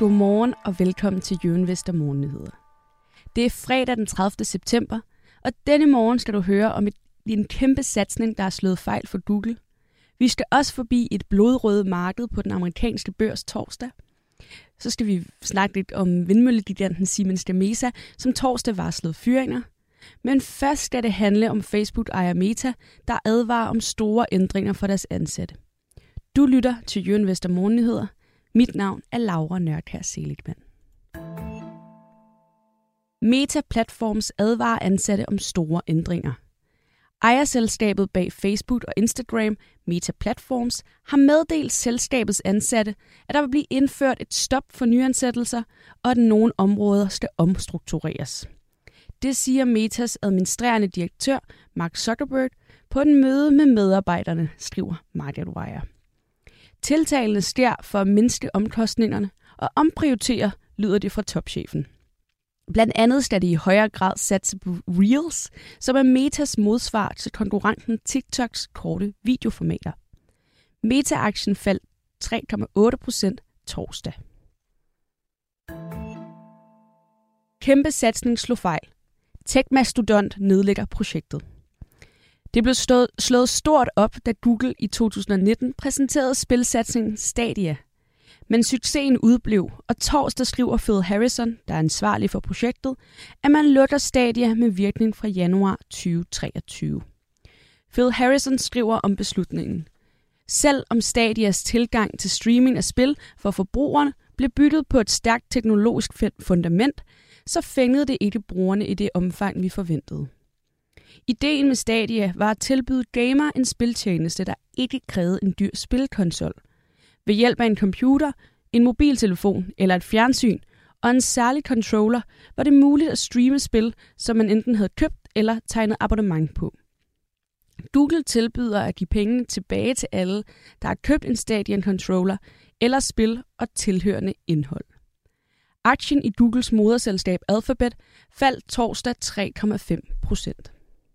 Godmorgen og velkommen til Jørgen Vester Morgennyheder. Det er fredag den 30. september, og denne morgen skal du høre om en kæmpe satsning, der er slået fejl for Google. Vi skal også forbi et blodrødt marked på den amerikanske børs torsdag. Så skal vi snakke lidt om vindmøllegiganten Siemens Gamesa, som torsdag varslede fyringer. Men først skal det handle om Facebook-ejer Meta, der advarer om store ændringer for deres ansatte. Du lytter til Jørgen Vester Morgennyheder. Mit navn er Laura Nørkær Seligman. Meta Platforms advarer ansatte om store ændringer. Ejerselskabet bag Facebook og Instagram, Meta Platforms, har meddelt selskabets ansatte, at der vil blive indført et stop for nyansættelser, og at nogle områder skal omstruktureres. Det siger Metas administrerende direktør, Mark Zuckerberg, på et møde med medarbejderne, skriver MarketWire. Tiltagene sker for at mindske omkostningerne og omprioritere, lyder det fra topchefen. Blandt andet skal det i højere grad satse på Reels, som er Metas modsvar til konkurrenten TikToks korte videoformater. Meta-aktien faldt 3,8% torsdag. Kæmpe satsning slog fejl. Tech-mastodont nedlægger projektet. Det blev slået stort op, da Google i 2019 præsenterede spilsatsningen Stadia. Men succesen udblev, og torsdag skriver Phil Harrison, der er ansvarlig for projektet, at man lukker Stadia med virkning fra januar 2023. Phil Harrison skriver om beslutningen. Selv om Stadias tilgang til streaming af spil for forbrugerne blev bygget på et stærkt teknologisk fundament, så fængede det ikke brugerne i det omfang, vi forventede. Ideen med Stadia var at tilbyde gamer en spiltjeneste, der ikke krævede en dyr spilkonsol. Ved hjælp af en computer, en mobiltelefon eller et fjernsyn og en særlig controller var det muligt at streame spil, som man enten havde købt eller tegnet abonnement på. Google tilbyder at give penge tilbage til alle, der har købt en Stadia-controller eller spil og tilhørende indhold. Aktien i Googles moderselskab Alphabet faldt torsdag 3,5%.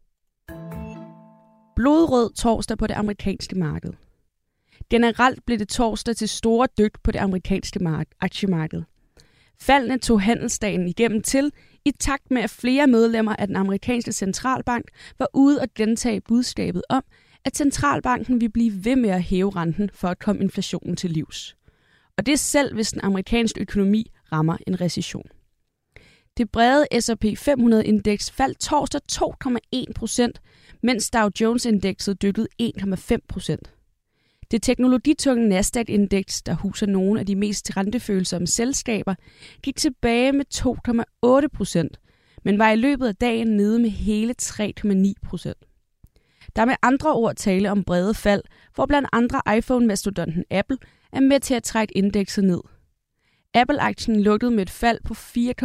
Blodrød torsdag på det amerikanske marked. Generelt blev det torsdag til store dyk på det amerikanske aktiemarked. Faldene tog handelsdagen igennem til, i takt med at flere medlemmer af den amerikanske centralbank var ude at gentage budskabet om, at centralbanken vil blive ved med at hæve renten for at komme inflationen til livs. Og det selv, hvis den amerikanske økonomi rammer en recession. Det brede S&P 500-indeks faldt torsdag 2,1%, mens Dow Jones-indekset dykkede 1,5%. Det teknologitunge Nasdaq-indeks, der huser nogle af de mest rentefølsomme selskaber, gik tilbage med 2,8%, men var i løbet af dagen nede med hele 3,9%. Der er med andre ord tale om brede fald, hvor blandt andre iPhone-mastodonten Apple er med til at trække indekset ned. Apple-aktien lukkede med et fald på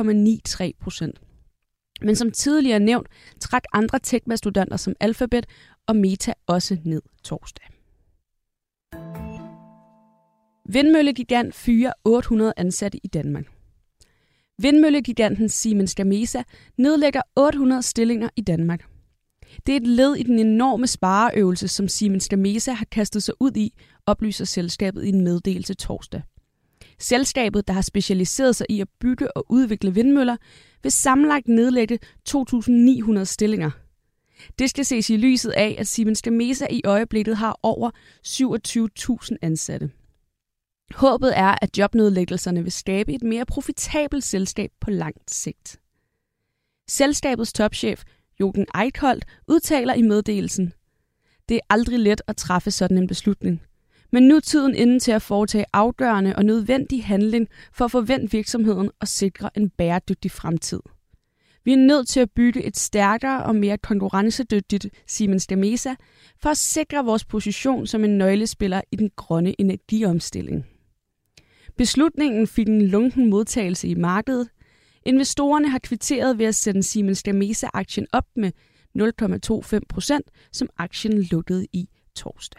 4,93%. Men som tidligere nævnt, trak andre tech-mastodonter som Alphabet og Meta også ned torsdag. Vindmøllegigant fyrer 800 ansatte i Danmark. Vindmøllegiganten Siemens Gamesa nedlægger 800 stillinger i Danmark. Det er et led i den enorme spareøvelse, som Siemens Gamesa har kastet sig ud i, oplyser selskabet i en meddelelse torsdag. Selskabet, der har specialiseret sig i at bygge og udvikle vindmøller, vil sammenlagt nedlægge 2.900 stillinger. Det skal ses i lyset af, at Siemens Gamesa i øjeblikket har over 27.000 ansatte. Håbet er, at jobnedlæggelserne vil skabe et mere profitabelt selskab på langt sigt. Selskabets topchef, Jürgen Eickholt, udtaler i meddelelsen: Det er aldrig let at træffe sådan en beslutning. Men nu er tiden inde til at foretage afgørende og nødvendig handling for at forvente virksomheden og sikre en bæredygtig fremtid. Vi er nødt til at bygge et stærkere og mere konkurrencedygtigt Siemens Gamesa for at sikre vores position som en nøglespiller i den grønne energiomstilling. Beslutningen fik en lunken modtagelse i markedet. Investorerne har kvitteret ved at sende Siemens Gamesa-aktien op med 0,25%, som aktien lukkede i torsdag.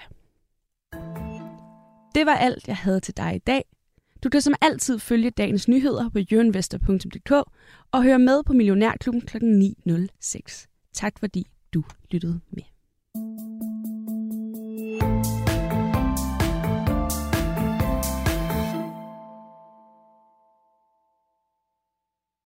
Det var alt, jeg havde til dig i dag. Du kan som altid følge dagens nyheder på jørenvester.dk og høre med på Millionærklubben kl. 9.06. Tak fordi du lyttede med.